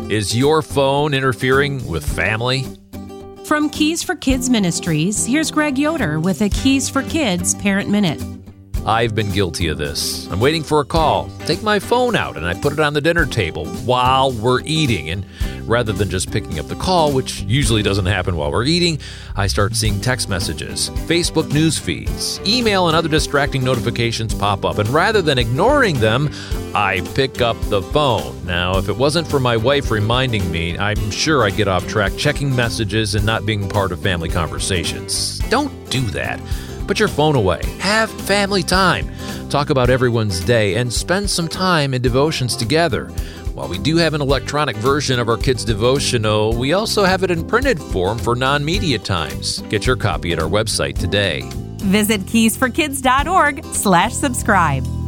Is your phone interfering with family? From Keys for Kids Ministries, here's Greg Yoder with a Keys for Kids Parent Minute. I've been guilty of this. I'm waiting for a call. Take my phone out and I put it on the dinner table while we're eating. And rather than just picking up the call, which usually doesn't happen while we're eating, I start seeing text messages, Facebook news feeds, email, and other distracting notifications pop up. And rather than ignoring them, I pick up the phone. Now, if it wasn't for my wife reminding me, I'm sure I'd get off track checking messages and not being part of family conversations. Don't do that. Put your phone away. Have family time. Talk about everyone's day and spend some time in devotions together. While we do have an electronic version of our kids' devotional, we also have it in printed form for non-media times. Get your copy at our website today. Visit keysforkids.org/subscribe.